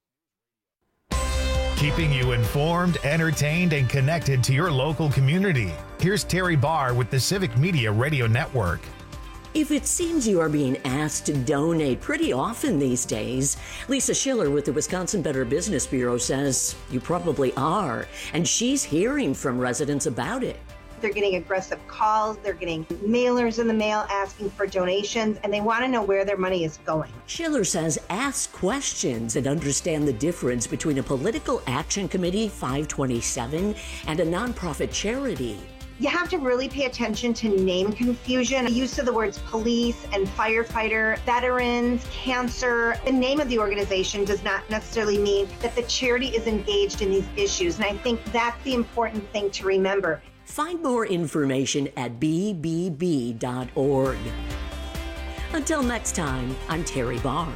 Keeping you informed, entertained, and connected to your local community. Here's Terry Barr with the Civic Media Radio Network. If it seems you are being asked to donate pretty often these days, Lisa Schiller with the Wisconsin Better Business Bureau says you probably are, and she's hearing from residents about it. They're getting aggressive calls, they're getting mailers in the mail asking for donations, and they want to know where their money is going. Schiller says ask questions and understand the difference between a political action committee, 527, and a nonprofit charity. You have to really pay attention to name confusion. The use of the words police and firefighter, veterans, cancer. The name of the organization does not necessarily mean that the charity is engaged in these issues. And I think that's the important thing to remember. Find more information at bbb.org. Until next time, I'm Terry Barr.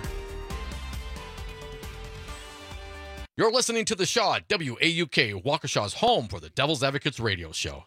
You're listening to The Shaw, WAUK, Waukesha's home for the Devil's Advocates radio show.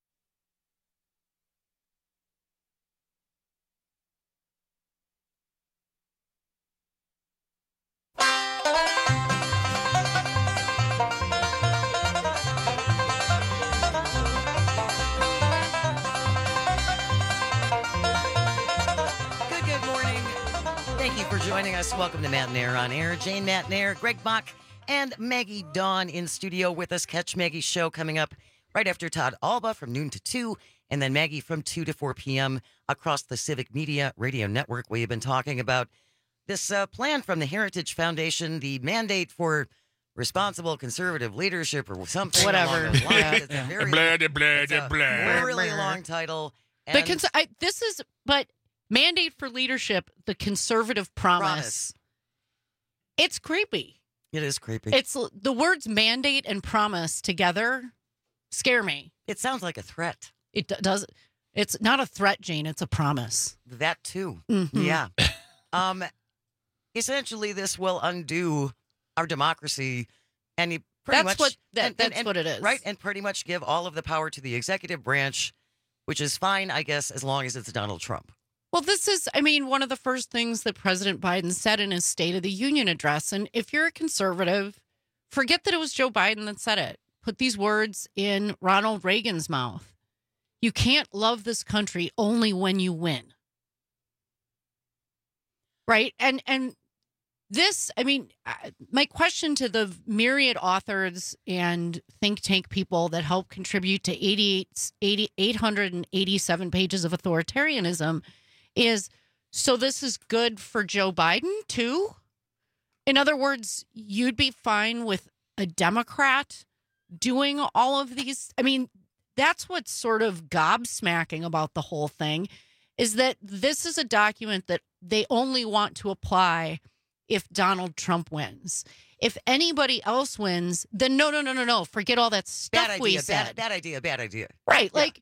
Joining us. Welcome to Matt and Air on Air. Jane, Matt and Air, Greg Bach, and Maggie Dawn in studio with us. Catch Maggie's show coming up right after Todd Alba from noon to 2, and then Maggie from 2 to 4 p.m. across the Civic Media Radio Network. We have been talking about this plan from the Heritage Foundation, the mandate for responsible conservative leadership or something. Whatever. Along those lines. It's a very really long title. And But mandate for leadership, the conservative promise. It's creepy. It is creepy. It's the words mandate and promise together scare me. It sounds like a threat. It does. It's not a threat, Jane. It's a promise. That too. Mm-hmm. Yeah. Essentially, this will undo our democracy, and that's what it is, right? And pretty much give all of the power to the executive branch, which is fine, I guess, as long as it's Donald Trump. Well, this is, one of the first things that President Biden said in his State of the Union address. And if you're a conservative, forget that it was Joe Biden that said it. Put these words in Ronald Reagan's mouth. You can't love this country only when you win. Right? And this, my question to the myriad authors and think tank people that help contribute to 887 pages of authoritarianism is, so this is good for Joe Biden too? In other words, you'd be fine with a Democrat doing all of these? That's what's sort of gobsmacking about the whole thing, is that this is a document that they only want to apply if Donald Trump wins. If anybody else wins, then no. Forget all that stuff we said. Bad idea. Right. Yeah.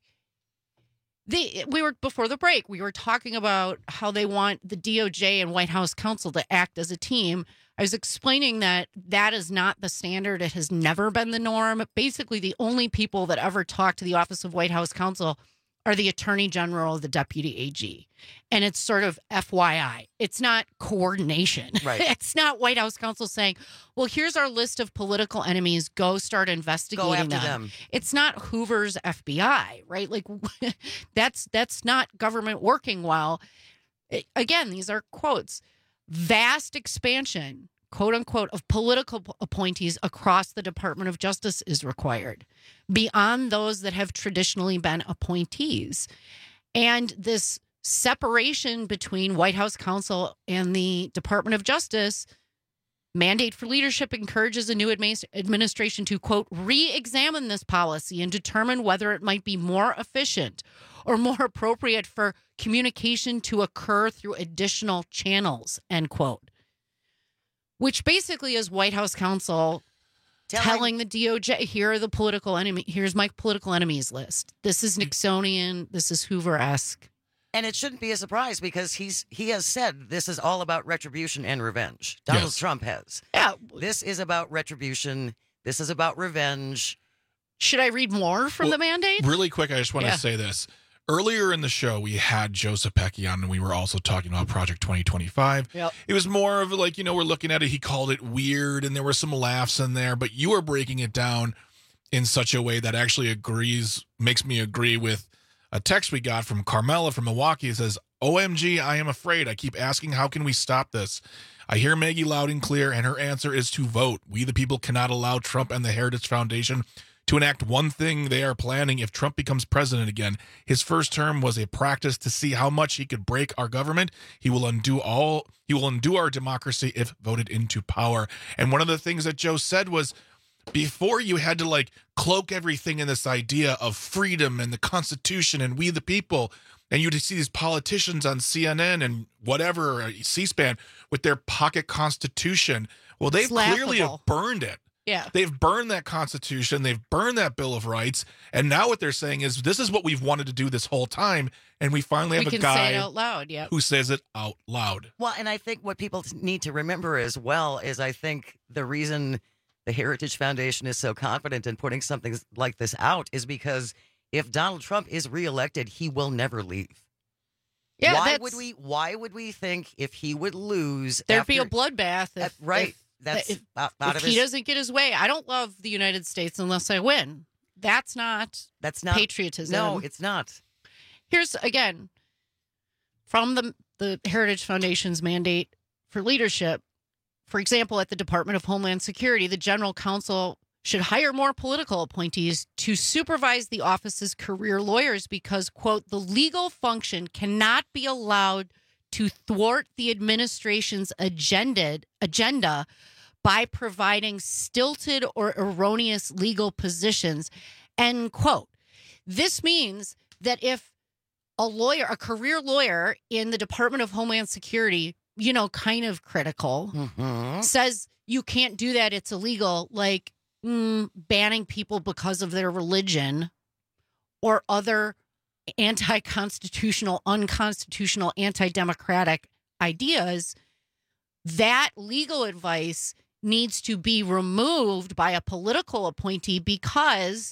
We were before the break, we were talking about how they want the DOJ and White House counsel to act as a team. I was explaining that is not the standard. It has never been the norm. Basically, the only people that ever talk to the Office of White House Counsel are the Attorney General, the Deputy AG. And it's sort of FYI. It's not coordination. Right. It's not White House counsel saying, well, here's our list of political enemies. Go start investigating Go after them. It's not Hoover's FBI, right? That's not government working well. Again, these are quotes. Vast expansion, quote unquote, of political appointees across the Department of Justice is required, beyond those that have traditionally been appointees. And this separation between White House counsel and the Department of Justice, mandate for leadership encourages a new administration to, quote, re-examine this policy and determine whether it might be more efficient or more appropriate for communication to occur through additional channels, end quote. Which basically is White House counsel telling the DOJ, here are the political enemy. Here's my political enemies list. This is Nixonian. This is Hoover-esque. And it shouldn't be a surprise because he has said this is all about retribution and revenge. Donald Trump has. Yeah. This is about retribution. This is about revenge. Should I read more from the mandate? Really quick, I just want to say this. Earlier in the show, we had Joe Sapecki on, and we were also talking about Project 2025. Yep. It was more of like, we're looking at it. He called it weird, and there were some laughs in there, but you were breaking it down in such a way that actually makes me agree with A text we got from Carmela from Milwaukee says, OMG, I am afraid. I keep asking, how can we stop this? I hear Maggie loud and clear, and her answer is to vote. We the people cannot allow Trump and the Heritage Foundation to enact one thing they are planning if Trump becomes president again. His first term was a practice to see how much he could break our government. He will undo our democracy if voted into power. And one of the things that Joe said was, before you had to cloak everything in this idea of freedom and the Constitution and we the people, and you'd see these politicians on CNN and whatever, C-SPAN, with their pocket Constitution. Well, they've clearly have burned it. Yeah. They've burned that Constitution. They've burned that Bill of Rights. And now what they're saying is, this is what we've wanted to do this whole time. And we finally have a guy say it out loud, who says it out loud. Well, and I think what people need to remember as well is I think the reason the Heritage Foundation is so confident in putting something like this out is because if Donald Trump is reelected, he will never leave. Yeah, why would we think if he would lose, there'd be a bloodbath? If he doesn't get his way. I don't love the United States unless I win. That's not patriotism. No, it's not. Here's again from the Heritage Foundation's mandate for leadership. For example, at the Department of Homeland Security, the General Counsel should hire more political appointees to supervise the office's career lawyers because, quote, the legal function cannot be allowed to thwart the administration's agenda by providing stilted or erroneous legal positions, end quote. This means that if a career lawyer in the Department of Homeland Security, kind of critical, says you can't do that, it's illegal, banning people because of their religion or other anti-constitutional, unconstitutional, anti-democratic ideas, that legal advice needs to be removed by a political appointee because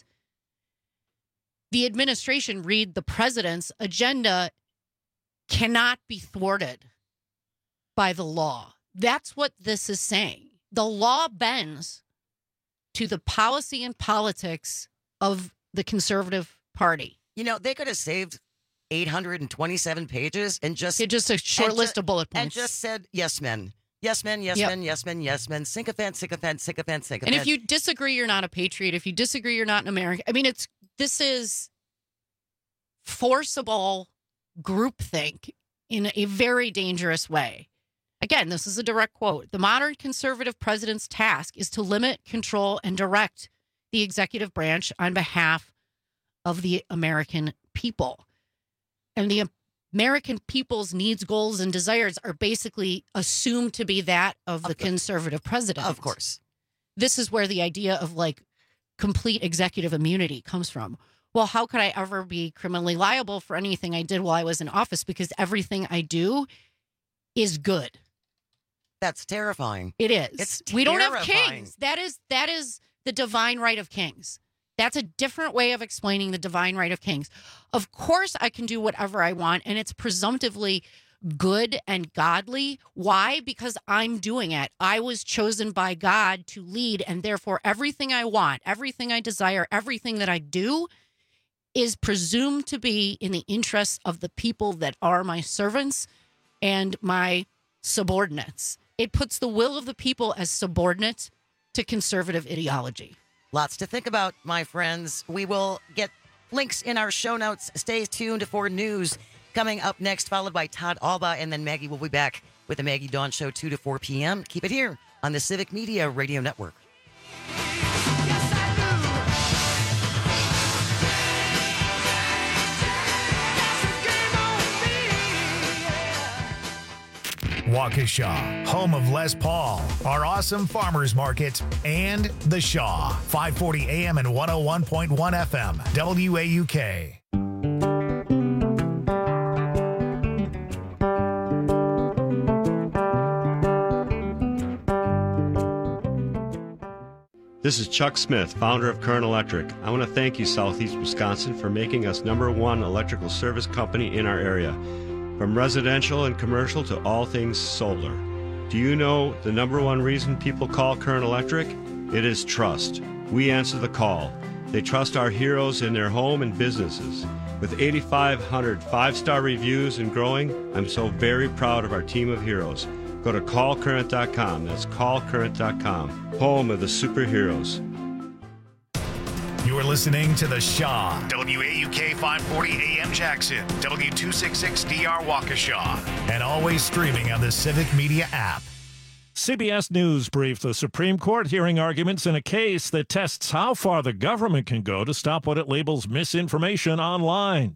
the administration, read the president's agenda, cannot be thwarted by the law. That's what this is saying. The law bends to the policy and politics of the conservative party. They could have saved 827 pages and just a short list of bullet points and just said yes men, yes men, yes men, yes men, yes men, sycophant, sycophant, sycophant, sycophant. And if you disagree, you're not a patriot. If you disagree, you're not an American. I mean, this is forcible groupthink in a very dangerous way. Again, this is a direct quote. The modern conservative president's task is to limit, control, and direct the executive branch on behalf of the American people. And the American people's needs, goals, and desires are basically assumed to be that of the conservative president. Of course. This is where the idea of complete executive immunity comes from. Well, how could I ever be criminally liable for anything I did while I was in office? Because everything I do is good. That's terrifying. It is. It's terrifying. We don't have kings. That is the divine right of kings. That's a different way of explaining the divine right of kings. Of course, I can do whatever I want, and it's presumptively good and godly. Why? Because I'm doing it. I was chosen by God to lead, and therefore everything I want, everything I desire, everything that I do is presumed to be in the interests of the people that are my servants and my subordinates. It puts the will of the people as subordinate to conservative ideology. Lots to think about, my friends. We will get links in our show notes. Stay tuned for news coming up next, followed by Todd Alba, and then Maggie will be back with the Maggie Dawn Show 2 to 4 p.m. Keep it here on the Civic Media Radio Network. Waukesha, home of Les Paul, our awesome farmers market, and The Shaw, 540 AM and 101.1 FM, WAUK. This is Chuck Smith, founder of Current Electric. I want to thank you, Southeast Wisconsin, for making us #1 electrical service company in our area. From residential and commercial to all things solar. Do you know the #1 reason people call Current Electric? It is trust. We answer the call. They trust our heroes in their home and businesses. With 8,500 five-star reviews and growing, I'm so very proud of our team of heroes. Go to callcurrent.com. That's callcurrent.com. Home of the superheroes. You're listening to The Shaw. WAUK 540 AM Jackson. W266DR Waukesha. And always streaming on the Civic Media app. CBS News briefed the Supreme Court hearing arguments in a case that tests how far the government can go to stop what it labels misinformation online.